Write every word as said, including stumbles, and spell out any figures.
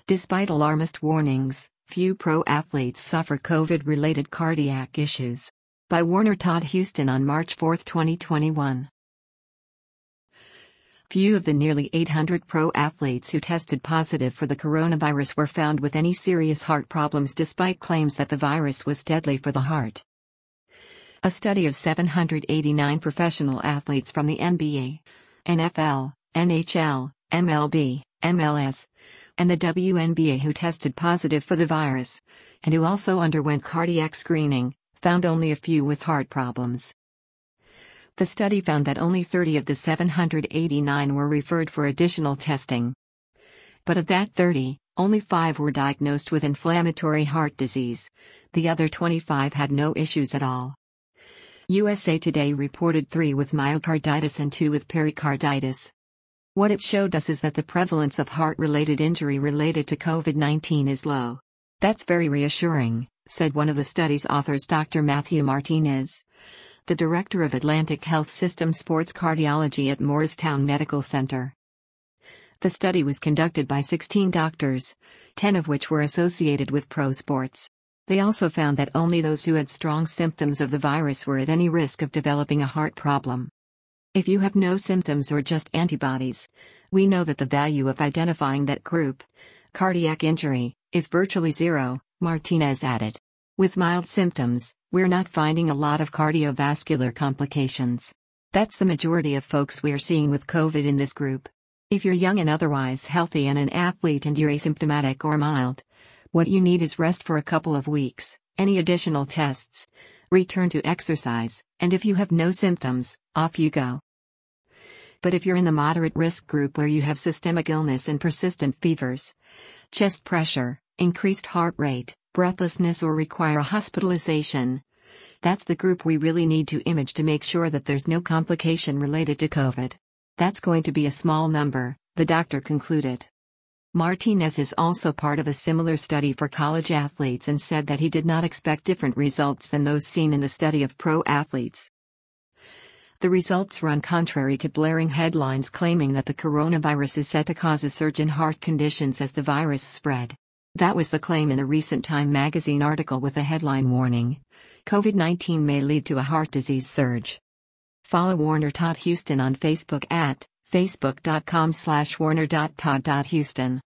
Despite alarmist warnings, few pro athletes suffer COVID-related cardiac issues. By Warner Todd Houston on March fourth, twenty twenty-one. Few of the nearly eight hundred pro athletes who tested positive for the coronavirus were found with any serious heart problems despite claims that the virus was deadly for the heart. A study of seven hundred eighty-nine professional athletes from the N B A, N F L, N H L, M L B, M L S, and the W N B A who tested positive for the virus, and who also underwent cardiac screening, found only a few with heart problems. The study found that only thirty of the seven hundred eighty-nine were referred for additional testing. But of that thirty, only five were diagnosed with inflammatory heart disease. The other twenty-five had no issues at all. U S A Today reported three with myocarditis and two with pericarditis. What it showed us is that the prevalence of heart-related injury related to COVID nineteen is low. That's very reassuring, said one of the study's authors, Doctor Matthew Martinez, the director of Atlantic Health System Sports Cardiology at Morristown Medical Center. The study was conducted by sixteen doctors, ten of which were associated with pro sports. They also found that only those who had strong symptoms of the virus were at any risk of developing a heart problem. If you have no symptoms or just antibodies, we know that the value of identifying that group, cardiac injury, is virtually zero, Martinez added. With mild symptoms, we're not finding a lot of cardiovascular complications. That's the majority of folks we're seeing with COVID in this group. If you're young and otherwise healthy and an athlete and you're asymptomatic or mild, what you need is rest for a couple of weeks, any additional tests, return to exercise, and if you have no symptoms, off you go. But if you're in the moderate risk group where you have systemic illness and persistent fevers, chest pressure, increased heart rate, breathlessness, or require hospitalization, that's the group we really need to image to make sure that there's no complication related to COVID. That's going to be a small number, the doctor concluded. Martinez is also part of a similar study for college athletes and said that he did not expect different results than those seen in the study of pro athletes. The results run contrary to blaring headlines claiming that the coronavirus is set to cause a surge in heart conditions as the virus spread. That was the claim in a recent Time magazine article with a headline warning, COVID nineteen may lead to a heart disease surge. Follow Warner Todd Houston on Facebook at facebook dot com slash warner dot todd dot houston.